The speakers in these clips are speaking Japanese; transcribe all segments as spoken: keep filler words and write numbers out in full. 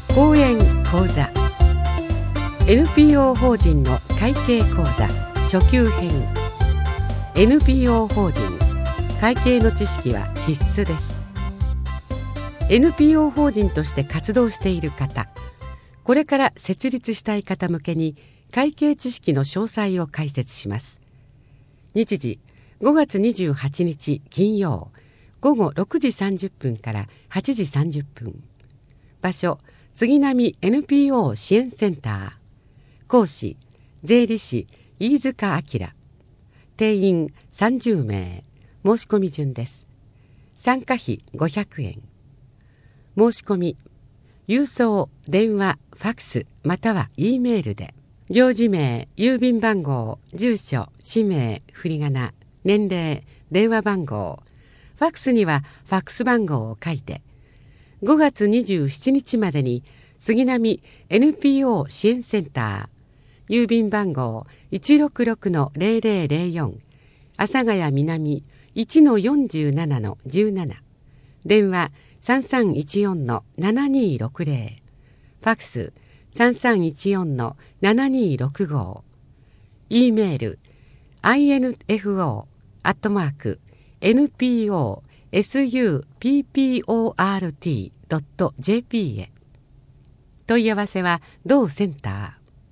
講演講座 エヌピーオー 法人の会計講座初級編。 エヌピーオー 法人会計の知識は必須です。 エヌピーオー 法人として活動している方、これから設立したい方向けに会計知識の詳細を解説します。日時ごがつにじゅうはちにち金曜午後ろくじさんじゅっぷんからはちじさんじゅっぷん。場所杉並 エヌピーオー 支援センター。講師税理士飯塚明。定員さんじゅうめい。申し込み順です。参加費ごひゃくえん。申し込み郵送、電話、ファクスまたは E メールで、行事名、郵便番号、住所、氏名、振り仮名、年齢、電話番号、ファクスにはファクス番号を書いて、ごがつにじゅうしちにちまでに杉並 エヌピーオー 支援センター、郵便番号 いちろくろくのゼロゼロゼロよん、阿佐ヶ谷南 いちのよんじゅうななのじゅうなな、電話さんさんいちよんのななにろくゼロ、ファクスさんさんいちよんのななにろくご、E メール アイエヌエフオー アットマーク エヌピーオー サット ドット ジェーピー へ。問い合わせは同センター。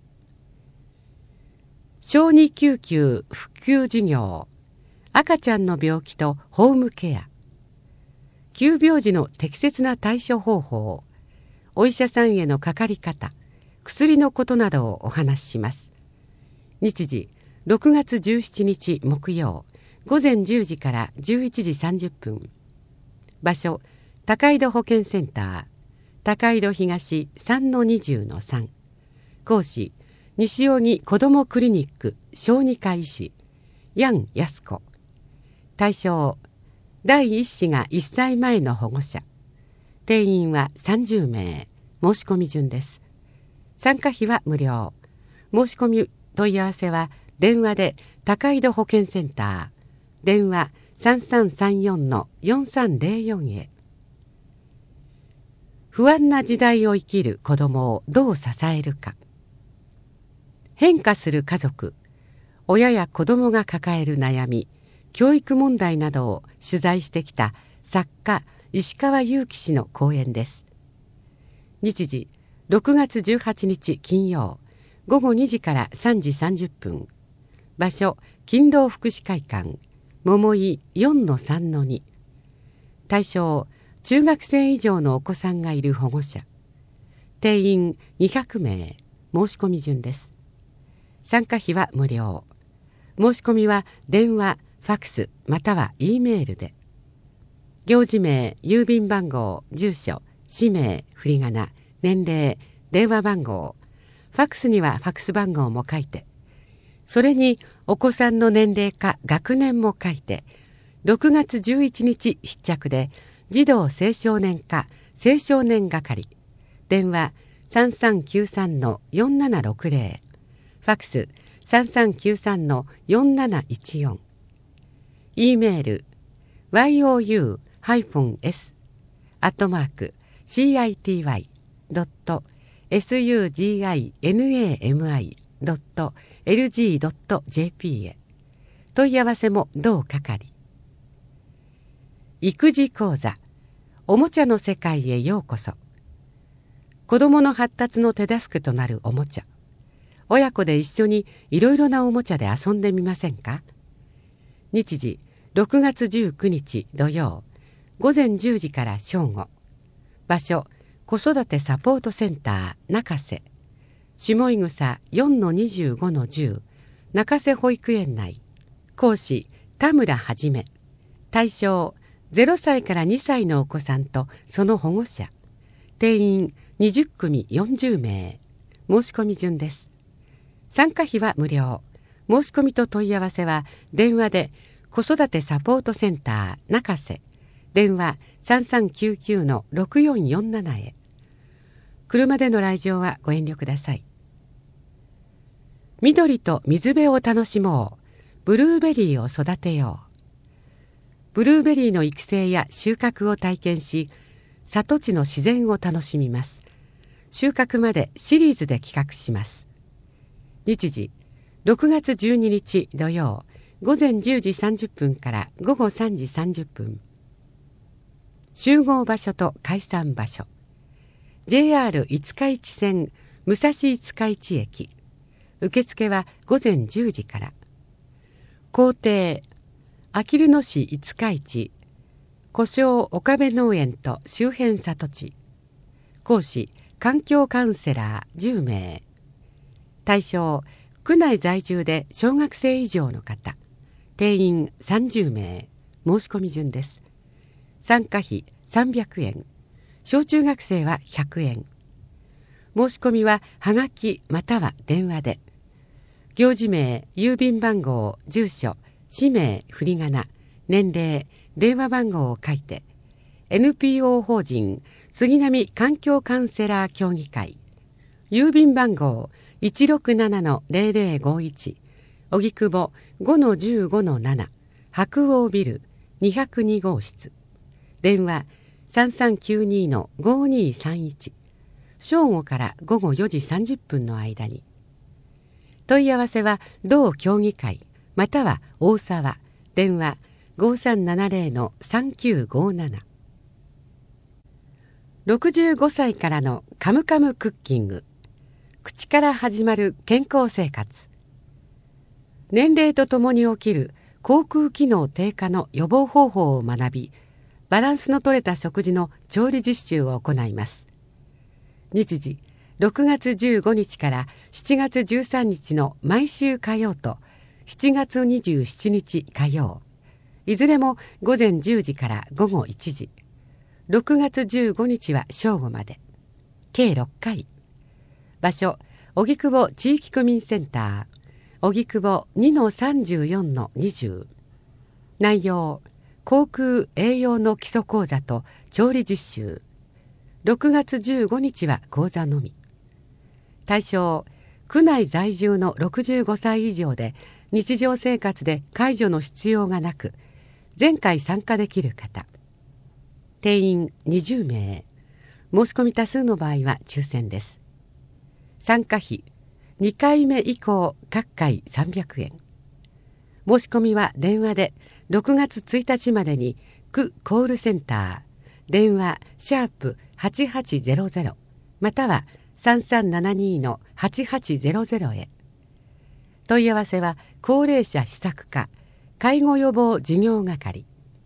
小児救急復旧事業、赤ちゃんの病気とホームケア、急病時の適切な対処方法、お医者さんへのかかり方、薬のことなどをお話しします。日時ろくがつじゅうしちにち木曜ごぜんじゅうじからじゅういちじさんじゅっぷん。場所高井戸保健センター、高井戸東 さんのにじゅうのさん。講師西荻子どもクリニック小児科医師ヤン康子。対象第一子がいっさいまえの保護者。定員はさんじゅうめい。申し込み順です。参加費は無料。申し込み問い合わせは電話で高井戸保健センター、電話さんさんさんよんのよんさんゼロよんへ。不安な時代を生きる子どもをどう支えるか。変化する家族、親や子どもが抱える悩み、教育問題などを取材してきた作家石川祐希氏の講演です。日時ろくがつじゅうはちにち金曜ごごにじからさんじさんじゅっぷん。場所勤労福祉会館桃井 よんのさんのに。対象中学生以上のお子さんがいる保護者。定員にひゃくめい。申し込み順です。参加費は無料。申し込みは電話、ファクスまたは E メールで。行事名、郵便番号、住所、氏名、振り仮名、年齢、電話番号、ファクスにはファクス番号も書いて、それにお子さんの年齢か学年も書いて、ろくがつじゅういちにち必着で児童青少年課青少年係、電話さんさんきゅうさんのよんななろくゼロ、ファクスさんさんきゅうさんのよんなないちよん、E メール ワイオーユー エス アットマーク シーアイティーワイ ドット エスユージーアイエヌエーエムアイ ドット エルジー ドット ジェーピー へ。問い合わせも同係。育児講座、おもちゃの世界へようこそ。子どもの発達の手助けとなるおもちゃ。親子で一緒にいろいろなおもちゃで遊んでみませんか。日時ろくがつじゅうくにち土曜ごぜんじゅうじから正午。場所子育てサポートセンター中瀬、下井草 よんのにじゅうごのじゅう、中瀬保育園内。講師田村はじめ。対象ゼロさいからにさいのお子さんとその保護者。定員にじゅっくみよんじゅうめい。申し込み順です。参加費は無料。申し込みと問い合わせは電話で子育てサポートセンター中瀬、電話さんさんきゅうきゅうのろくよんよんななへ。車での来場はご遠慮ください。緑と水辺を楽しもう。ブルーベリーを育てよう。ブルーベリーの育成や収穫を体験し、里地の自然を楽しみます。 収穫までシリーズで企画します。日時ろくがつじゅうににち土曜午前じゅうじさんじゅっぷんから午後さんじさんじゅっぷん。集合場所と解散場所 ジェイアール 五日市線武蔵五日市駅。受付は午前じゅうじから。工程あきる野市五日市古庄岡部農園と周辺里地。講師環境カウンセラーじゅうめい。対象区内在住で小学生以上の方。定員さんじゅうめい。申し込み順です。参加費さんびゃくえん。小中学生はひゃくえん。申し込みははがきまたは電話で。行事名、郵便番号、住所、氏名、振り仮名、年齢、電話番号を書いて エヌピーオー 法人杉並環境カウンセラー協議会、郵便番号 いちろくななのゼロゼロごいち、荻窪 ごのじゅうごのなな、白鴎ビルにひゃくに号室、電話さんさんきゅうにのごにさんいち、正午から午後よじさんじゅっぷんの間に。問い合わせは同協議会または大沢、電話ごさんななゼロのさんきゅうごなな。ろくじゅうごさいからのカムカムクッキング。口から始まる健康生活。年齢とともに起きる口腔機能低下の予防方法を学び、バランスの取れた食事の調理実習を行います。日時ろくがつじゅうごにちからしちがつじゅうさんにちの毎週火曜としちがつにじゅうしちにち火曜、いずれも午前じゅうじから午後いちじ。ろくがつじゅうごにちは正午まで。計ろっかい。場所荻窪地域区民センター荻窪 にのさんじゅうよんのにじゅう。内容口腔栄養の基礎講座と調理実習。ろくがつじゅうごにちは講座のみ。対象区内在住のろくじゅうごさい以上で日常生活で介助の必要がなく前回参加できる方。定員にじゅうめい。申し込み多数の場合は抽選です。参加費にかいめ以降各回さんびゃくえん。申し込みは電話でろくがつついたちまでに区コールセンター電話シャープはちはちゼロゼロまたはさんさんななにのはちはちゼロゼロへ。問い合わせは高齢者施策課介護予防事業係。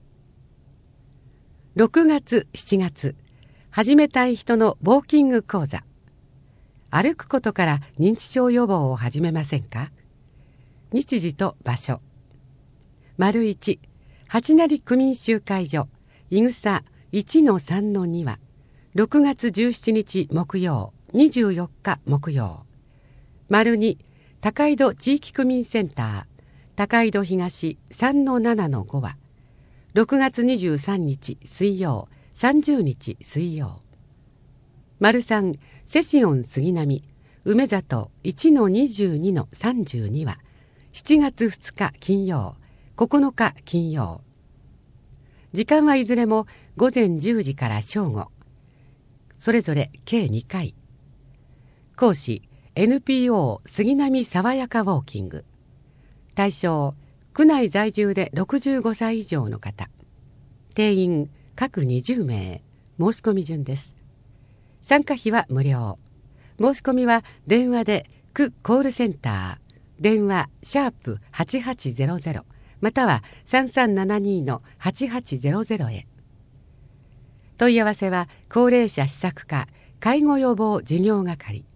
ろくがつしちがつ始めたい人のウォーキング講座。歩くことから認知症予防を始めませんか。日時と場所丸いち八成区民集会所いぐさ いちのさんのにはろくがつじゅうしちにち木曜にじゅうよっか木曜。丸に高井戸地域区民センター高井戸東 さんのななのごはろくがつにじゅうさんにち水曜さんじゅうにち水曜。丸さんセシオン杉並梅里 いちのにじゅうにのさんじゅうにはしちがつふつか金曜ここのか金曜。時間はいずれも午前じゅうじから正午。それぞれ計にかい。講師 エヌピーオー 杉並爽やかウォーキング。対象区内在住でろくじゅうごさい以上の方。定員各にじゅうめい。申し込み順です。参加費は無料。申し込みは電話で区コールセンター電話シャープはちはちゼロゼロまたはさんさんななにのはちはちゼロゼロへ。問い合わせは高齢者施策課介護予防事業係。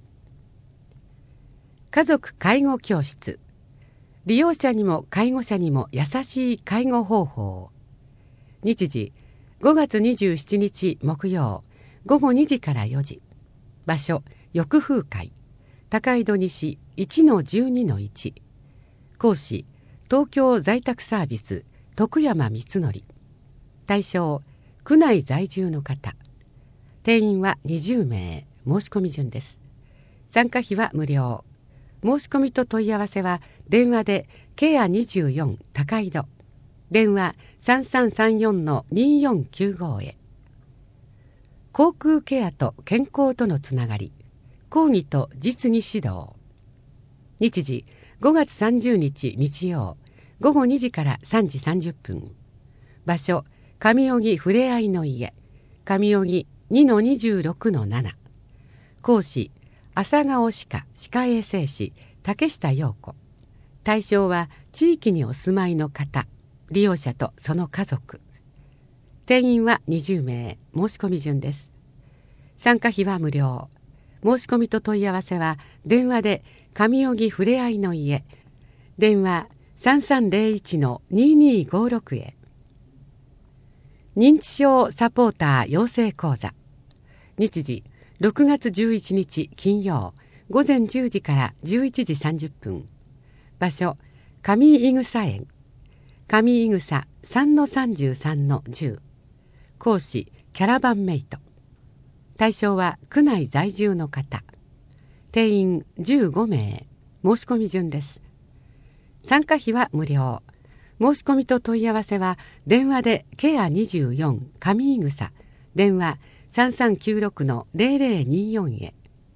家族介護教室。利用者にも介護者にも優しい介護方法。日時ごがつにじゅうしちにち木曜ごごにじからよじ。場所浴風会高井戸西 いちのじゅうにのいち。講師東京在宅サービス徳山光則。対象区内在住の方。定員はにじゅうめい。申し込み順です。参加費は無料。申し込みと問い合わせは電話でケアにじゅうよん高井戸電話さんさんさんよんのによんきゅうごへ。口腔ケアと健康とのつながり。 講義と実技指導。日時ごがつさんじゅうにち日曜ごごにじからさんじさんじゅっぷん。場所上荻ふれあいの家上荻 にのにじゅうろくのなな。講師朝顔歯科歯科衛生士竹下陽子。対象は地域にお住まいの方、利用者とその家族。定員はにじゅうめい、申し込み順です。参加費は無料。申し込みと問い合わせは電話で上荻ふれあいの家電話 さんさんぜろいちのににごろく へ。認知症サポーター養成講座。日時ろくがつじゅういちにち金曜ごぜんじゅうじからじゅういちじさんじゅっぷん。場所上井草園上井草 さんのさんじゅうさんのじゅう。講師キャラバンメイト。対象は区内在住の方。定員じゅうごめい、申し込み順です。参加費は無料。申し込みと問い合わせは電話でケアにじゅうよん上井草電話 さんさんきゅうろくのぜろぜろによん へ。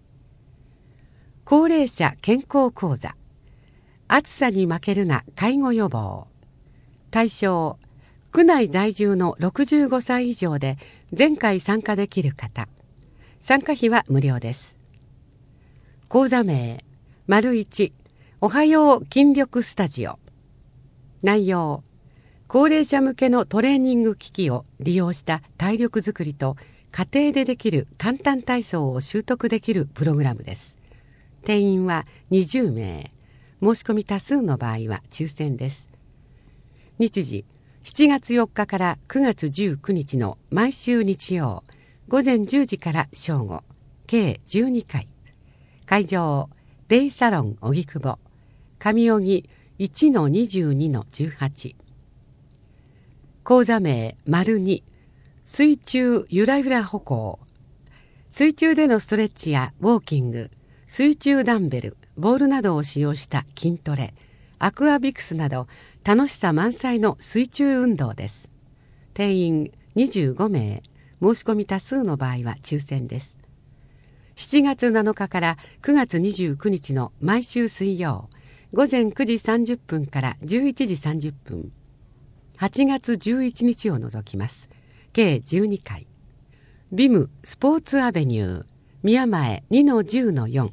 高齢者健康講座。暑さに負けるな介護予防。対象区内在住のろくじゅうごさい以上で前回参加できる方。参加費は無料です。講座名丸いちおはよう筋力スタジオ。内容高齢者向けのトレーニング機器を利用した体力づくりと家庭でできる簡単体操を習得できるプログラムです。定員はにじゅうめい。申し込み多数の場合は抽選です。日時しちがつよっかからくがつじゅうくにちの毎週日曜ごぜんじゅうじから正午計じゅうにかい。会場デイサロン荻窪上荻 いちのにじゅうにのじゅうはち。講座名丸に水中ゆらゆら歩行。水中でのストレッチやウォーキング、水中ダンベル、ボールなどを使用した筋トレ、アクアビクスなど楽しさ満載の水中運動です。定員にじゅうごめい。申し込み多数の場合は抽選です。しちがつなのかからくがつにじゅうくにちの毎週水曜ごぜんくじさんじゅっぷんからじゅういちじさんじゅっぷん。はちがつじゅういちにちを除きます。計じゅうにかい。ビムスポーツアベニュー宮前 にのじゅうのよん。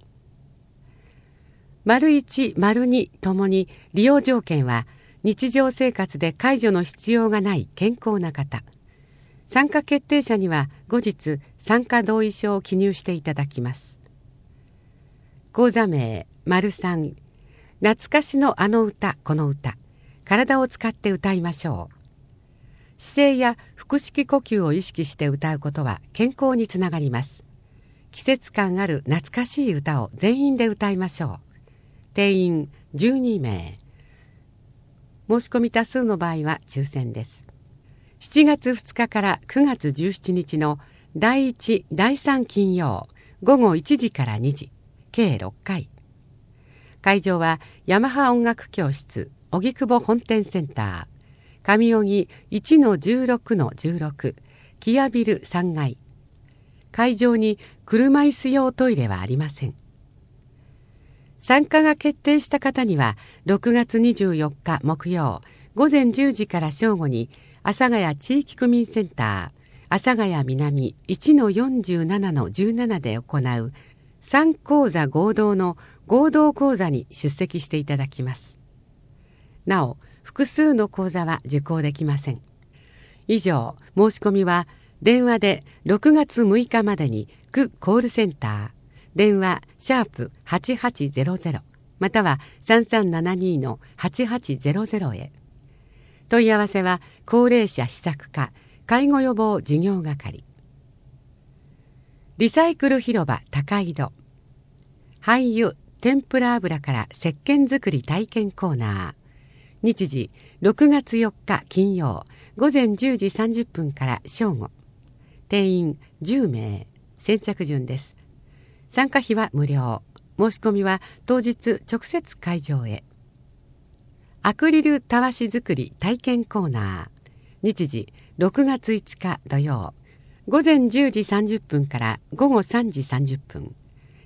丸いち、丸にともに利用条件は日常生活で介助の必要がない健康な方。参加決定者には後日参加同意書を記入していただきます。講座名丸さん懐かしのあの歌この歌体を使って歌いましょう。姿勢や腹式呼吸を意識して歌うことは健康につながります。季節感ある懐かしい歌を全員で歌いましょう。定員じゅうにめい。申し込み多数の場合は抽選です。しちがつふつかからくがつじゅうしちにちのだいいち、だいさん金曜ごごいちじからにじ計ろっかい。会場はヤマハ音楽教室荻窪本店センター上荻 いちのじゅうろくのじゅうろく キアビルさんがい。会場に車椅子用トイレはありません。参加が決定した方にはろくがつにじゅうよっか木曜ごぜんじゅうじから正午に阿佐ヶ谷地域区民センター阿佐ヶ谷南 いちのよんじゅうななのじゅうななで行うさん講座合同の合同講座に出席していただきます。なお複数の講座は受講できません。以上、申し込みは電話でろくがつむいかまでに区コールセンター電話シャープはちはちゼロゼロまたはさんさんななにのはちはちゼロゼロへ。問い合わせは高齢者施策課介護予防事業係。リサイクル広場高井戸廃油天ぷら油から石鹸作り体験コーナー。日時ろくがつよっか金曜ごぜんじゅうじさんじゅっぷんから正午。定員じゅうめい。先着順です。参加費は無料。申し込みは当日直接会場へ。アクリルたわし作り体験コーナー。日時ろくがついつか土曜ごぜんじゅうじさんじゅっぷんからごごさんじさんじゅっぷん。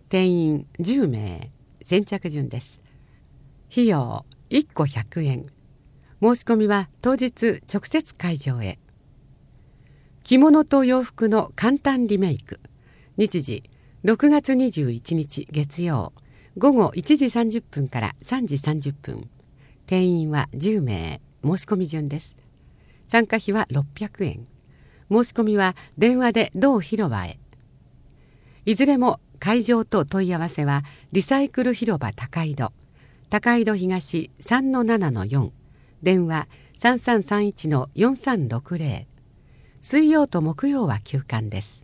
定員じゅうめい、先着順です。費用いっこひゃくえん。申し込みは当日直接会場へ。着物と洋服の簡単リメイク。日時ろくがつにじゅういちにち月曜、午後いちじさんじゅっぷんからさんじさんじゅっぷん。定員はじゅうめい、申し込み順です。参加費はろっぴゃくえん。申し込みは電話で同広場へ。いずれも会場と問い合わせはリサイクル広場高井戸、高井戸東 さんのななのよん、電話 さんさんさんいちのよんさんろくぜろ。水曜と木曜は休館です。